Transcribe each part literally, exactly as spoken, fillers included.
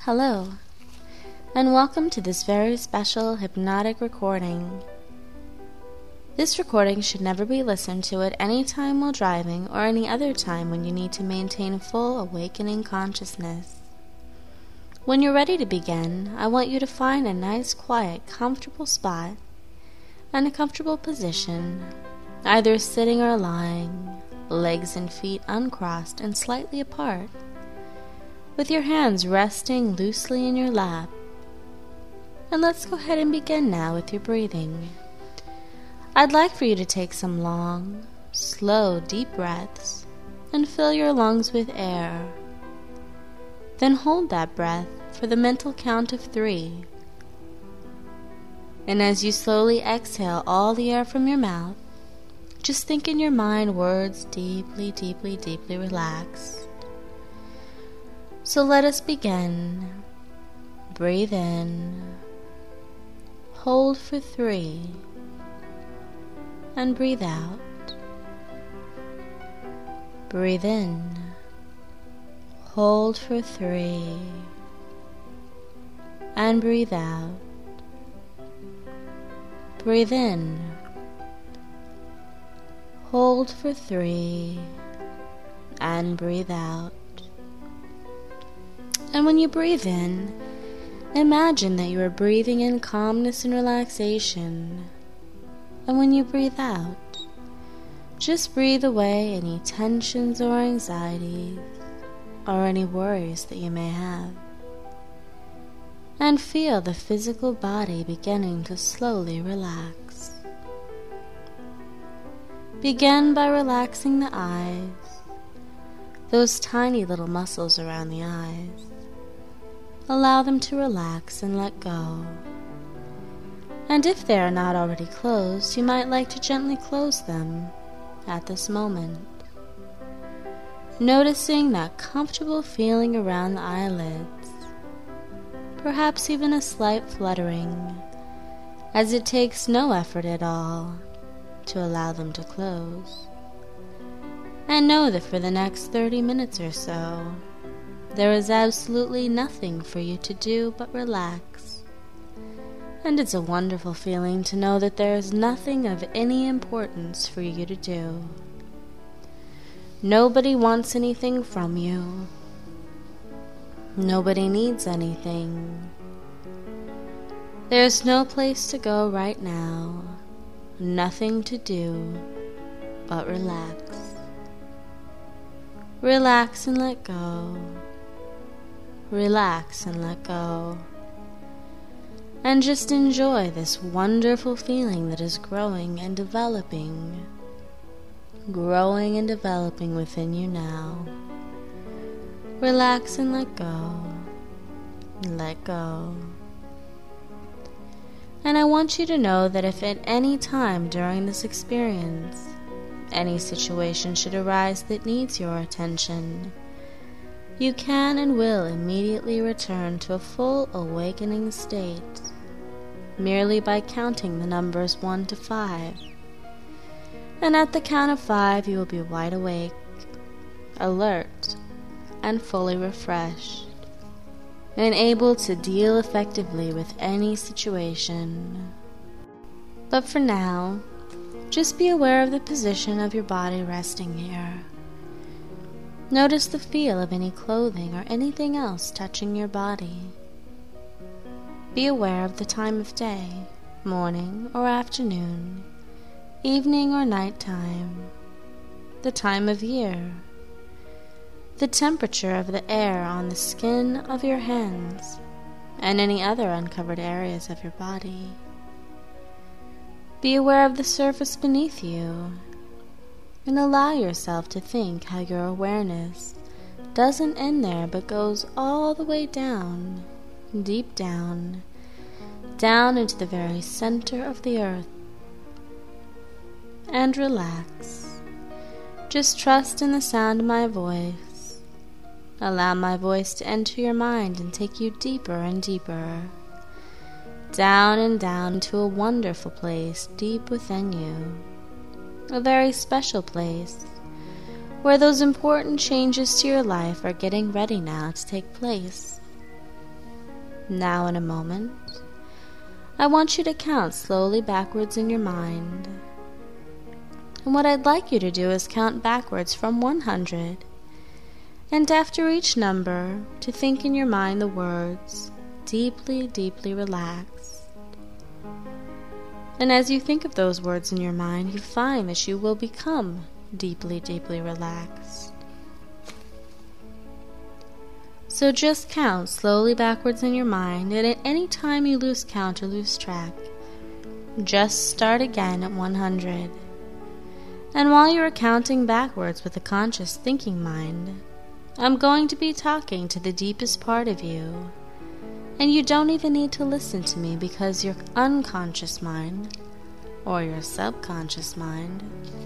Hello, and welcome to this very special hypnotic recording. This recording should never be listened to at any time while driving or any other time when you need to maintain full awakening consciousness. When you're ready to begin, I want you to find a nice, quiet, comfortable spot and a comfortable position, either sitting or lying, legs and feet uncrossed and slightly apart, with your hands resting loosely in your lap. And let's go ahead and begin now with your breathing. I'd like for you to take some long, slow, deep breaths and fill your lungs with air. Then hold that breath for the mental count of three. And as you slowly exhale all the air from your mouth, just think in your mind words deeply, deeply, deeply relaxed. So let us begin. Breathe in, hold for three, and breathe out. Breathe in, hold for three, and breathe out. Breathe in, hold for three, and breathe out. And when you breathe in, imagine that you are breathing in calmness and relaxation. And when you breathe out, just breathe away any tensions or anxieties or any worries that you may have. And feel the physical body beginning to slowly relax. Begin by relaxing the eyes, those tiny little muscles around the eyes. Allow them to relax and let go. And if they are not already closed, you might like to gently close them at this moment. Noticing that comfortable feeling around the eyelids, perhaps even a slight fluttering, as it takes no effort at all to allow them to close. And know that for the next thirty minutes or so, there is absolutely nothing for you to do but relax. And it's a wonderful feeling to know that there is nothing of any importance for you to do. Nobody wants anything from you. Nobody needs anything. There's no place to go right now. Nothing to do but relax. Relax and let go. Relax and let go. And just enjoy this wonderful feeling that is growing and developing. Growing and developing within you now. Relax and let go. Let go. And I want you to know that if at any time during this experience, any situation should arise that needs your attention, you can and will immediately return to a full awakening state, merely by counting the numbers one to five. And at the count of five, you will be wide awake, alert, and fully refreshed, and able to deal effectively with any situation. But for now, just be aware of the position of your body resting here. Notice the feel of any clothing or anything else touching your body. Be aware of the time of day, morning or afternoon, evening or nighttime, the time of year, the temperature of the air on the skin of your hands, and any other uncovered areas of your body. Be aware of the surface beneath you, and allow yourself to think how your awareness doesn't end there but goes all the way down, deep down, down into the very center of the earth. And relax. Just trust in the sound of my voice. Allow my voice to enter your mind and take you deeper and deeper, down and down to a wonderful place deep within you. A very special place where those important changes to your life are getting ready now to take place. Now in a moment, I want you to count slowly backwards in your mind. And what I'd like you to do is count backwards from one hundred. And after each number, to think in your mind the words, deeply, deeply relaxed. And as you think of those words in your mind, you find that you will become deeply, deeply relaxed. So just count slowly backwards in your mind, and at any time you lose count or lose track, just start again at one hundred. And while you are counting backwards with a conscious thinking mind, I'm going to be talking to the deepest part of you, and you don't even need to listen to me because your unconscious mind, or your subconscious mind,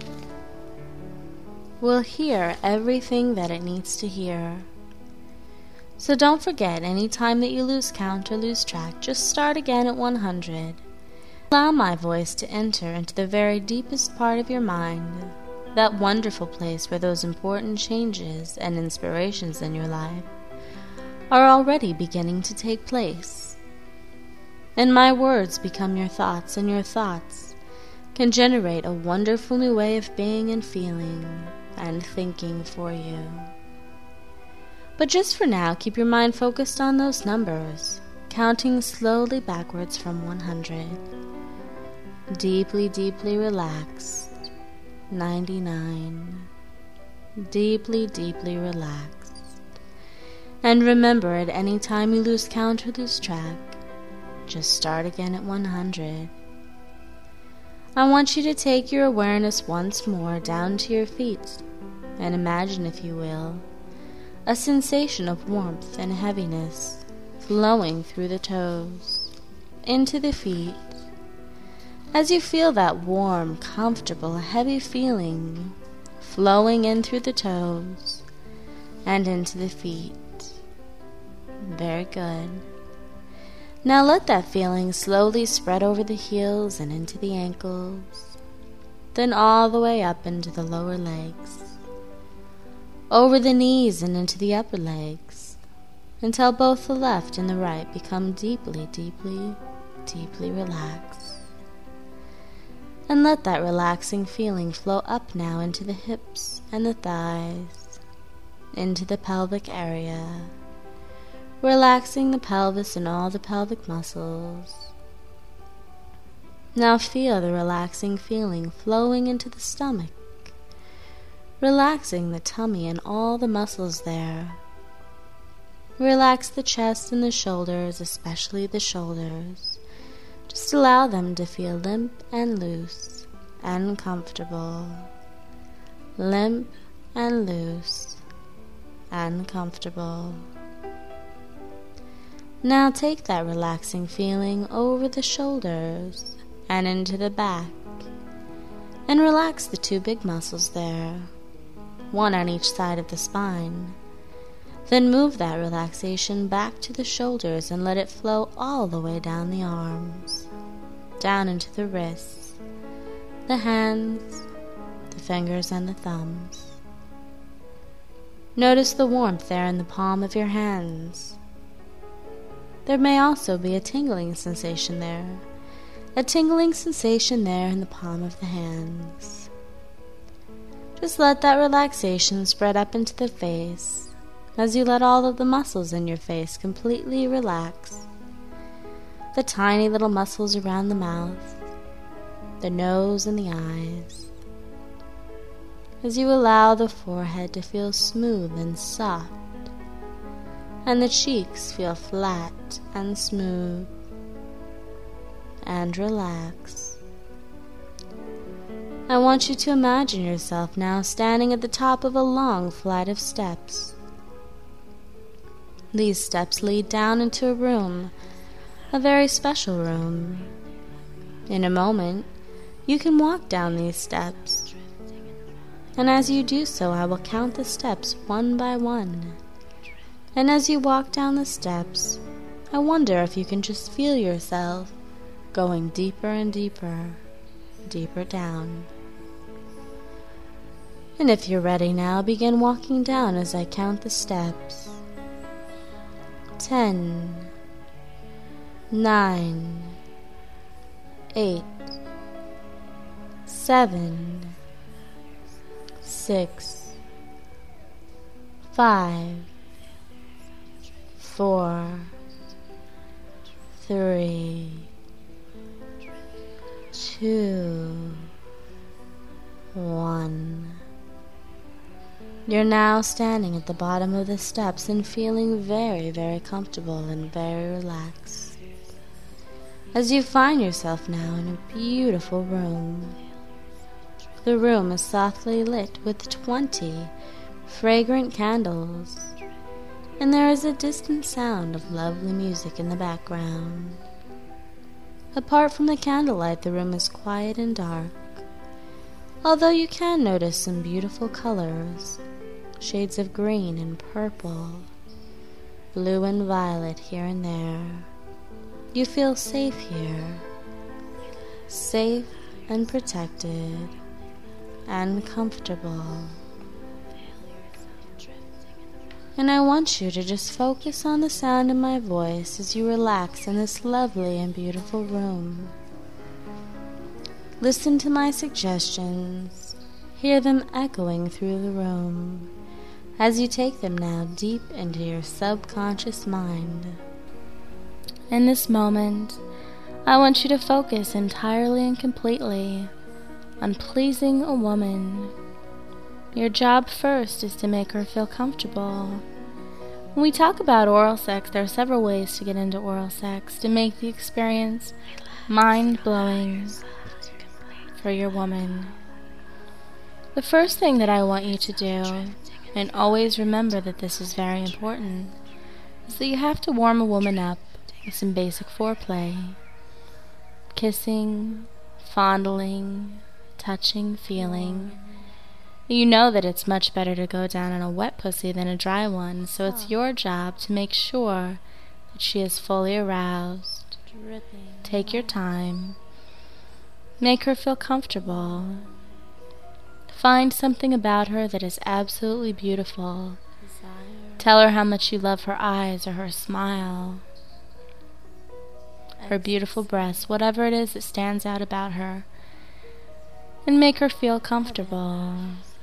will hear everything that it needs to hear. So don't forget, any time that you lose count or lose track, just start again at one hundred. Allow my voice to enter into the very deepest part of your mind, that wonderful place where those important changes and inspirations in your life are already beginning to take place. And my words become your thoughts, and your thoughts can generate a wonderful new way of being and feeling and thinking for you. But just for now, keep your mind focused on those numbers, counting slowly backwards from one hundred. Deeply, deeply relaxed. ninety-nine. Deeply, deeply relaxed. And remember, at any time you lose count or lose track, just start again at one hundred. I want you to take your awareness once more down to your feet, and imagine, if you will, a sensation of warmth and heaviness flowing through the toes, into the feet. As you feel that warm, comfortable, heavy feeling flowing in through the toes and into the feet. Very good. Now let that feeling slowly spread over the heels and into the ankles, then all the way up into the lower legs, over the knees and into the upper legs, until both the left and the right become deeply, deeply, deeply relaxed. And let that relaxing feeling flow up now into the hips and the thighs, into the pelvic area, relaxing the pelvis and all the pelvic muscles. Now feel the relaxing feeling flowing into the stomach, relaxing the tummy and all the muscles there. Relax the chest and the shoulders, especially the shoulders. Just allow them to feel limp and loose and comfortable. Limp and loose and comfortable. Now take that relaxing feeling over the shoulders and into the back, and relax the two big muscles there, one on each side of the spine. Then move that relaxation back to the shoulders and let it flow all the way down the arms, down into the wrists, the hands, the fingers and the thumbs. Notice the warmth there in the palm of your hands. There may also be a tingling sensation there, a tingling sensation there in the palm of the hands. Just let that relaxation spread up into the face as you let all of the muscles in your face completely relax. The tiny little muscles around the mouth, the nose and the eyes. As you allow the forehead to feel smooth and soft, and the cheeks feel flat and smooth and relaxed. I want you to imagine yourself now standing at the top of a long flight of steps. These steps lead down into a room, a very special room. In a moment, you can walk down these steps, and as you do so, I will count the steps one by one. And as you walk down the steps, I wonder if you can just feel yourself going deeper and deeper, deeper down. And if you're ready now, begin walking down as I count the steps. Ten, nine, eight, seven, six, five, four, three, two, one. You're now standing at the bottom of the steps and feeling very, very comfortable and very relaxed, as you find yourself now in a beautiful room. The room is softly lit with twenty fragrant candles, and there is a distant sound of lovely music in the background. Apart from the candlelight, the room is quiet and dark, although you can notice some beautiful colors, shades of green and purple, blue and violet here and there. You feel safe here, safe and protected and comfortable. And I want you to just focus on the sound of my voice as you relax in this lovely and beautiful room. Listen to my suggestions, hear them echoing through the room as you take them now deep into your subconscious mind. In this moment, I want you to focus entirely and completely on pleasing a woman. Your job first is to make her feel comfortable. When we talk about oral sex, there are several ways to get into oral sex to make the experience mind-blowing for your woman. The first thing that I want you to do, and always remember that this is very important, is that you have to warm a woman up with some basic foreplay. Kissing, fondling, touching, feeling. You know that it's much better to go down on a wet pussy than a dry one, so it's your job to make sure that she is fully aroused. Take your time. Make her feel comfortable. Find something about her that is absolutely beautiful. Tell her how much you love her eyes or her smile, her beautiful breasts, whatever it is that stands out about her, and make her feel comfortable.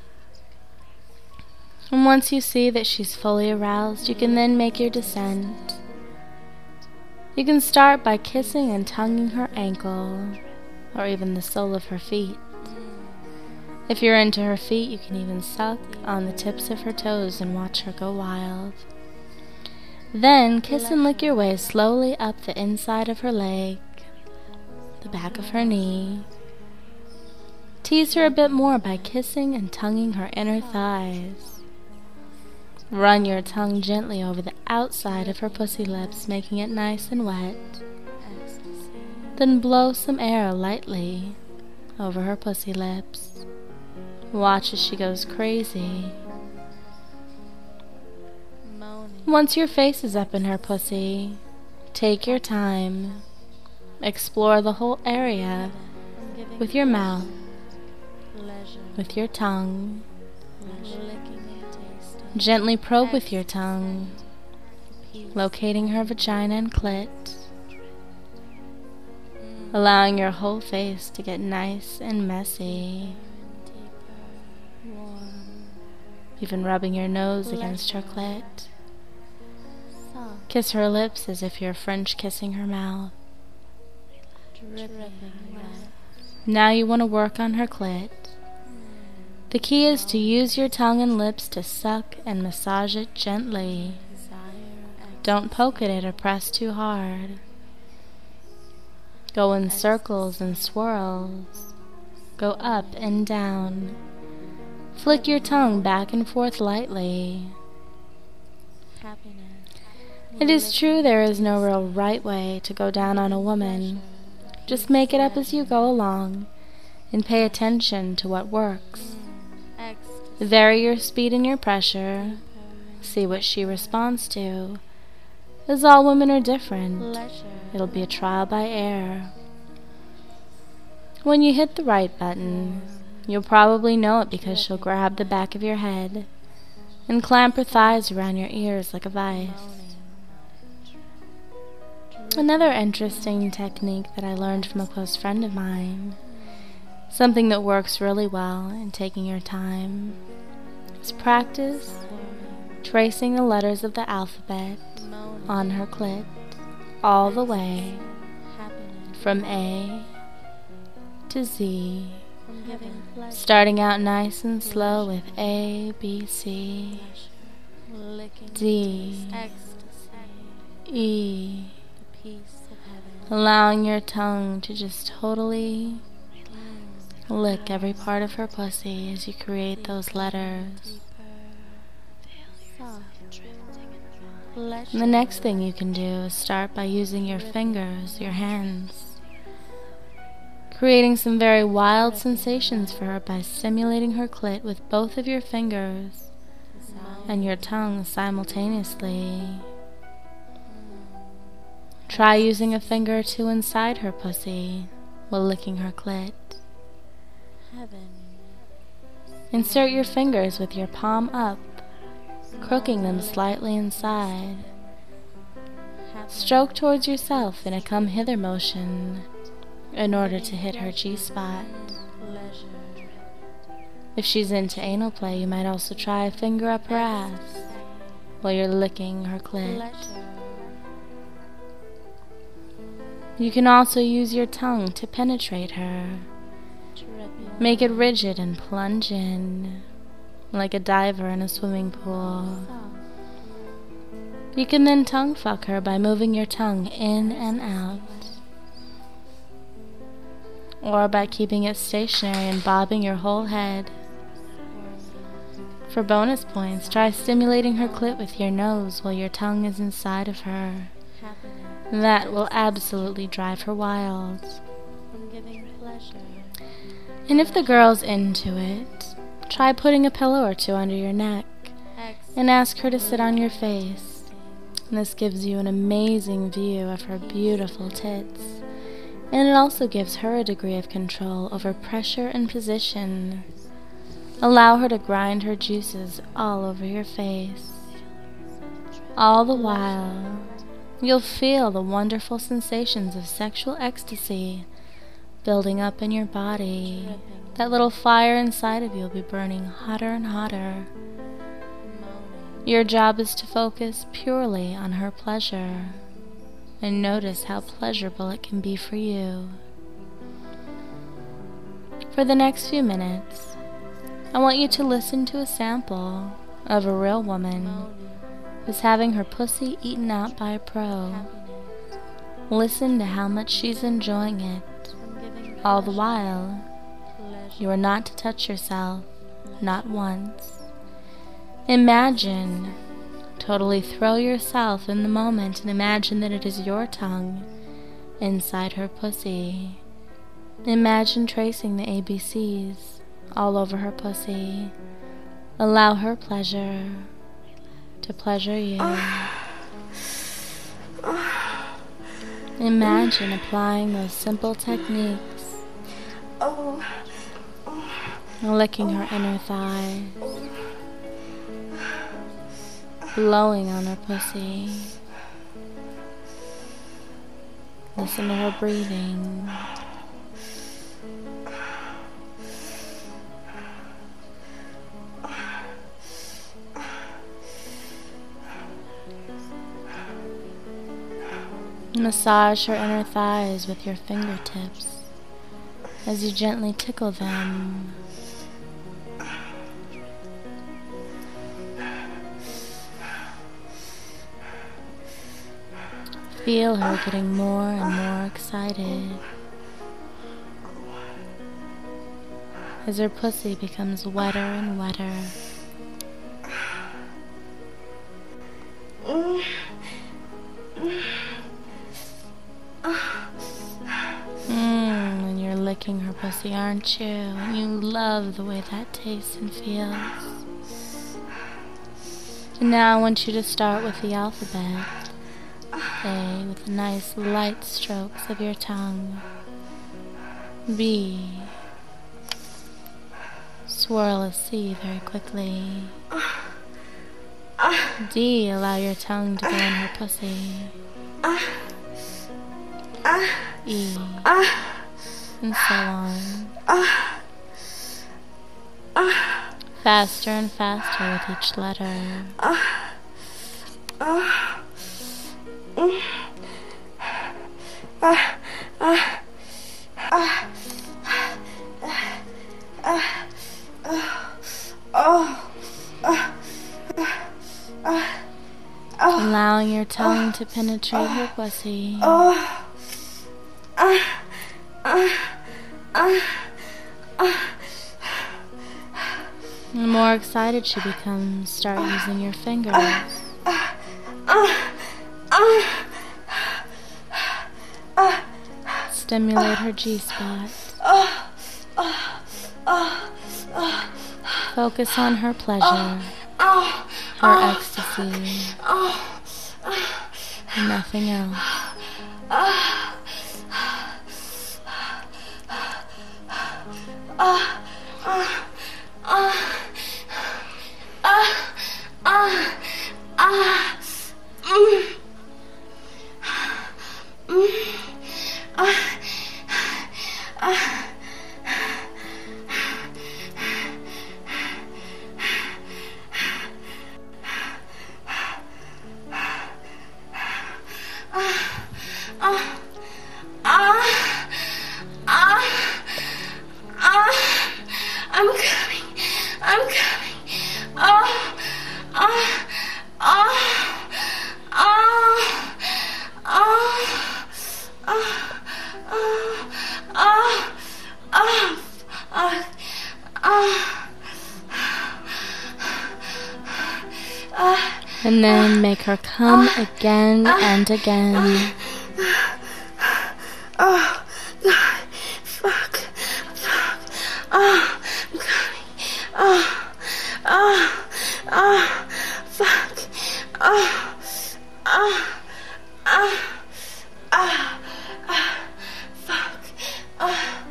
And once you see that she's fully aroused, you can then make your descent. You can start by kissing and tonguing her ankle, or even the sole of her feet. If you're into her feet, you can even suck on the tips of her toes and watch her go wild. Then kiss and lick your way slowly up the inside of her leg, the back of her knee. Tease her a bit more by kissing and tonguing her inner thighs. Run your tongue gently over the outside of her pussy lips, making it nice and wet. Then blow some air lightly over her pussy lips. Watch as she goes crazy. Once your face is up in her pussy, take your time. Explore the whole area with your mouth, with your tongue. Gently probe with your tongue, locating her vagina and clit, allowing your whole face to get nice and messy. Even rubbing your nose against her clit. Kiss her lips as if you're French kissing her mouth. Now you want to work on her clit. The key is to use your tongue and lips to suck and massage it gently. Don't poke at it or press too hard. Go in circles and swirls. Go up and down. Flick your tongue back and forth lightly. It is true there is no real right way to go down on a woman. Just make it up as you go along and pay attention to what works. Vary your speed and your pressure. See what she responds to. As all women are different, it'll be a trial by error. When you hit the right button, you'll probably know it because she'll grab the back of your head and clamp her thighs around your ears like a vice. Another interesting technique that I learned from a close friend of mine, something that works really well in taking your time, is practice tracing the letters of the alphabet on her clit all the way from A to Z, starting out nice and slow with A, B, C, D, E, allowing your tongue to just totally lick every part of her pussy as you create those letters. And the next thing you can do is start by using your fingers, your hands, creating some very wild sensations for her by stimulating her clit with both of your fingers and your tongue simultaneously. Try using a finger or two inside her pussy while licking her clit. Insert your fingers with your palm up, crooking them slightly inside. Stroke towards yourself in a come hither motion in order to hit her G-spot. If she's into anal play, you might also try a finger up her ass while you're licking her clit. You can also use your tongue to penetrate her. Make it rigid and plunge in, like a diver in a swimming pool. You can then tongue fuck her by moving your tongue in and out, or by keeping it stationary and bobbing your whole head. For bonus points, try stimulating her clit with your nose while your tongue is inside of her. That will absolutely drive her wild. And if the girl's into it, try putting a pillow or two under your neck and ask her to sit on your face. And this gives you an amazing view of her beautiful tits, and it also gives her a degree of control over pressure and position. Allow her to grind her juices all over your face. All the while, you'll feel the wonderful sensations of sexual ecstasy building up in your body. That little fire inside of you will be burning hotter and hotter. Your job is to focus purely on her pleasure and notice how pleasurable it can be for you. For the next few minutes, I want you to listen to a sample of a real woman who's having her pussy eaten out by a pro. Listen to how much she's enjoying it. All the while, you are not to touch yourself, not once. Imagine, totally throw yourself in the moment and imagine that it is your tongue inside her pussy. Imagine tracing the A B Cs all over her pussy. Allow her pleasure to pleasure you. Imagine applying those simple techniques, licking her inner thighs, blowing on her pussy. Listen to her breathing. Massage her inner thighs with your fingertips as you gently tickle them. Feel her getting more and more excited as her pussy becomes wetter and wetter. Mmm, and you're licking her pussy, aren't you? And you love the way that tastes and feels. And now I want you to start with the alphabet. A, with the nice light strokes of your tongue. B, swirl a C very quickly. D, allow your tongue to go in her pussy. E, and so on. Faster and faster with each letter. Allowing your tongue to penetrate her pussy. The more excited she becomes, start using your fingers. Stimulate her G-spot. Focus on her pleasure, her ecstasy, and nothing else. I'm coming. I'm coming. Oh, oh, oh, oh, oh, oh, oh, oh, oh, oh. And then make her come again and again. Oh, God, fuck, fuck, oh, I'm coming, oh, oh, oh, fuck, oh, oh, oh, oh, oh, fuck, oh,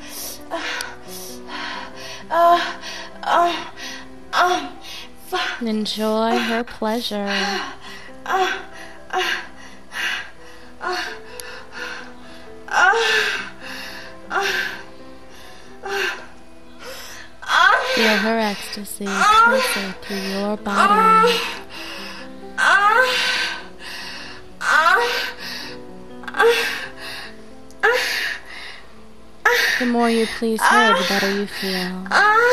oh, oh, oh, fuck. Enjoy her pleasure. Oh, oh, oh, feel her ecstasy pulsate through your body. The more you please her, the better you feel.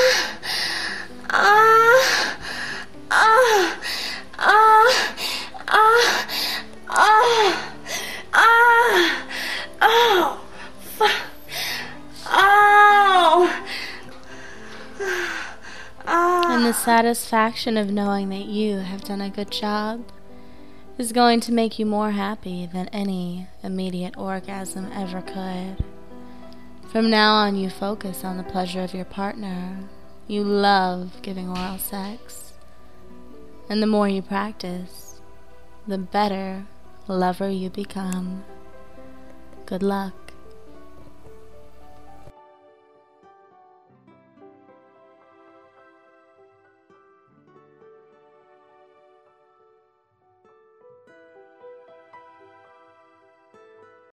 Oh, fuck. Oh. And the satisfaction of knowing that you have done a good job is going to make you more happy than any immediate orgasm ever could. From now on, you focus on the pleasure of your partner. You love giving oral sex. And the more you practice, the better lover you become. Good luck.